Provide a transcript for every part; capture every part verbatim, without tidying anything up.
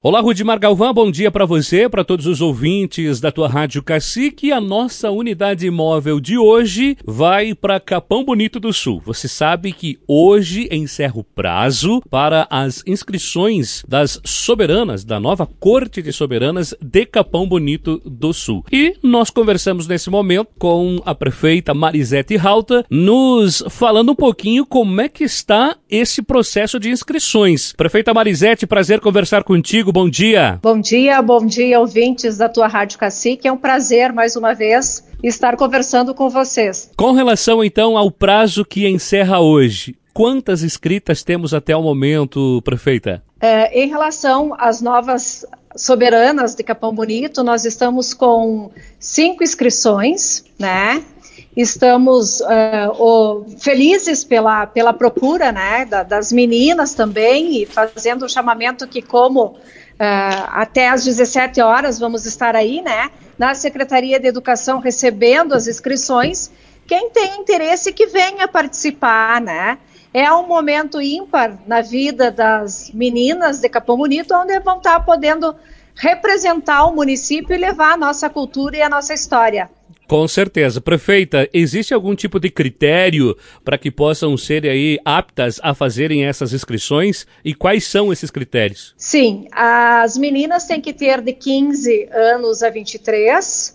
Olá, Rudimar Galvão, bom dia para você, para todos os ouvintes da tua Rádio Cacique. A nossa unidade móvel de hoje vai para Capão Bonito do Sul. Você sabe que hoje encerra o prazo para as inscrições das soberanas, da nova Corte de Soberanas de Capão Bonito do Sul. E nós conversamos nesse momento com a prefeita Marisete Rauta, nos falando um pouquinho como é que está esse processo de inscrições. Prefeita Marisete, prazer conversar contigo. Bom dia. Bom dia, bom dia, ouvintes da tua Rádio Cacique. É um prazer, mais uma vez, estar conversando com vocês. Com relação, então, ao prazo que encerra hoje, quantas inscritas temos até o momento, prefeita? É, em relação às novas soberanas de Capão Bonito, nós estamos com cinco inscrições, né? Estamos uh, oh, felizes pela, pela procura, né, da, das meninas também, e fazendo um chamamento que, como Uh, até às dezessete horas vamos estar aí, né, na Secretaria de Educação recebendo as inscrições. Quem tem interesse que venha participar, né? É um momento ímpar na vida das meninas de Capão Bonito, onde vão estar podendo representar o município e levar a nossa cultura e a nossa história. Com certeza. Prefeita, existe algum tipo de critério para que possam ser aí aptas a fazerem essas inscrições? E quais são esses critérios? Sim, as meninas têm que ter de quinze anos a vinte e três,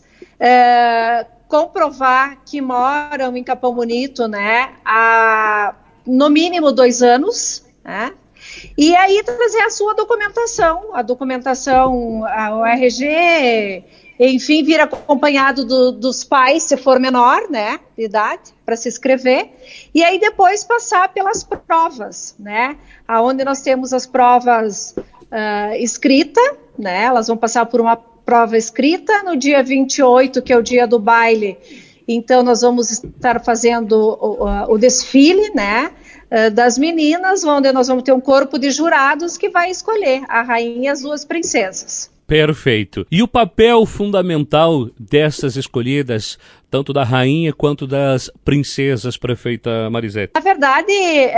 é, comprovar que moram em Capão Bonito, né, há no mínimo dois anos, né? E aí trazer a sua documentação, a documentação, a, o R G, enfim, vir acompanhado do, dos pais, se for menor, né, de idade, para se inscrever, e aí depois passar pelas provas, né, aonde nós temos as provas uh, escrita, né, elas vão passar por uma prova escrita no dia vinte e oito, que é o dia do baile. Então nós vamos estar fazendo o, o, o desfile, né, das meninas, onde nós vamos ter um corpo de jurados que vai escolher a rainha e as duas princesas. Perfeito. E o papel fundamental dessas escolhidas, tanto da rainha quanto das princesas, prefeita Marisete? Na verdade,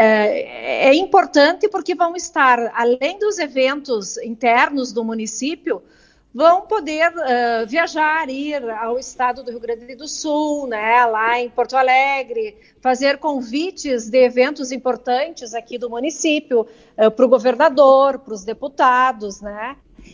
é, é importante porque vão estar, além dos eventos internos do município, vão poder uh, viajar, ir ao estado do Rio Grande do Sul, né, lá em Porto Alegre, fazer convites de eventos importantes aqui do município, uh, para o governador, para os deputados, né,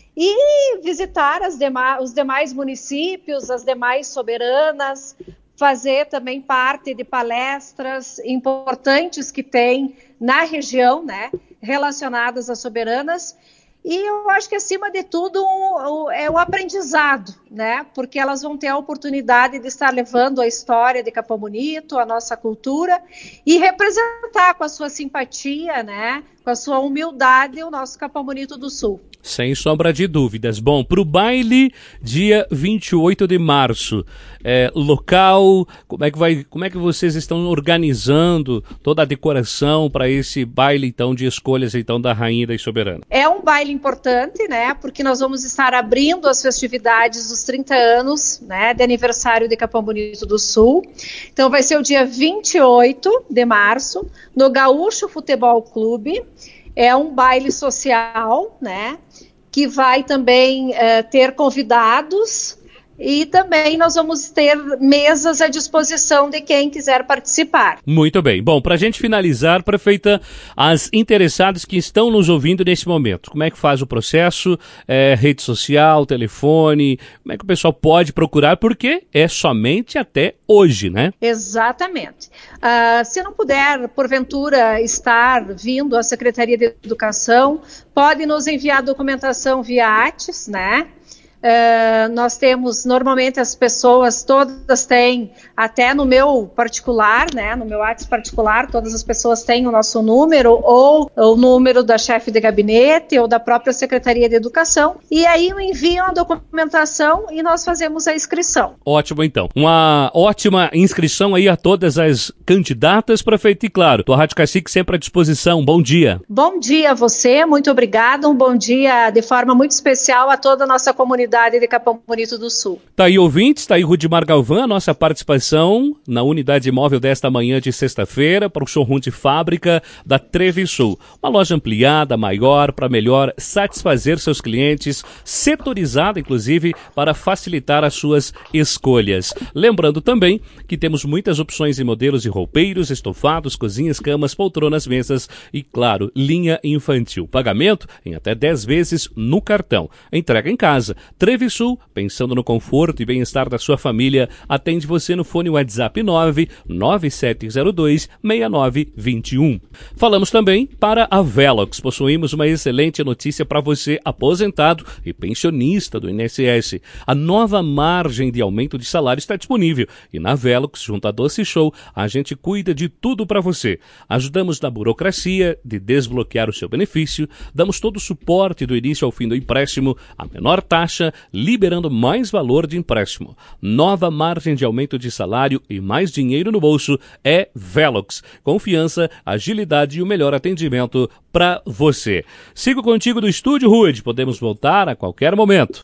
e visitar as dema- os demais municípios, as demais soberanas, fazer também parte de palestras importantes que tem na região, né, relacionadas às soberanas. E eu acho que, acima de tudo, um, um, é o aprendizado, né? Porque elas vão ter a oportunidade de estar levando a história de Capão Bonito, a nossa cultura, e representar com a sua simpatia, né? Com a sua humildade, o nosso Capão Bonito do Sul. Sem sombra de dúvidas. Bom, para o baile, dia vinte e oito de março, é, local, como é, que vai, como é que vocês estão organizando toda a decoração para esse baile, então, de escolhas, então, da Rainha das Soberanas? É um baile importante, né, porque nós vamos estar abrindo as festividades dos trinta anos, né, de aniversário de Capão Bonito do Sul. Então, vai ser o dia vinte e oito de março, no Gaúcho Futebol Clube. É um baile social, né, que vai também uh, ter convidados, e também nós vamos ter mesas à disposição de quem quiser participar. Muito bem. Bom, para a gente finalizar, prefeita, as interessadas que estão nos ouvindo nesse momento, como é que faz o processo? É, rede social, telefone, como é que o pessoal pode procurar? Porque é somente até hoje, né? Exatamente. Uh, se não puder, porventura, estar vindo à Secretaria de Educação, pode nos enviar a documentação via WhatsApp, né? Uh, nós temos, normalmente as pessoas todas têm, até no meu particular, né, no meu WhatsApp particular, todas as pessoas têm o nosso número, ou o número da chefe de gabinete, ou da própria Secretaria de Educação, e aí enviam a documentação e nós fazemos a inscrição. Ótimo, então. Uma ótima inscrição aí a todas as candidatas, prefeito, e claro, tua Rádio Cacique sempre à disposição. Bom dia. Bom dia a você, muito obrigada, um bom dia de forma muito especial a toda a nossa comunidade unidade de Capão Bonito do Sul. Tá aí, ouvintes, tá aí Rudimar Galvão, a nossa participação na unidade móvel desta manhã de sexta-feira para o showroom de fábrica da Trevisul. Uma loja ampliada, maior, para melhor satisfazer seus clientes, setorizada, inclusive, para facilitar as suas escolhas. Lembrando também que temos muitas opções em modelos de roupeiros, estofados, cozinhas, camas, poltronas, mesas e, claro, linha infantil. Pagamento em até dez vezes no cartão. Entrega em casa. Trevisul, pensando no conforto e bem-estar da sua família, atende você no fone WhatsApp nove nove sete zero dois seis nove dois um. Falamos também para a Velox. Possuímos uma excelente notícia para você, aposentado e pensionista do I N S S. A nova margem de aumento de salário está disponível e na Velox, junto a Doce Show, a gente cuida de tudo para você. Ajudamos na burocracia de desbloquear o seu benefício, damos todo o suporte do início ao fim do empréstimo, a menor taxa, liberando mais valor de empréstimo. Nova margem de aumento de salário e mais dinheiro no bolso é Velox. Confiança, agilidade e o melhor atendimento para você. Sigo contigo do estúdio, Rude. Podemos voltar a qualquer momento.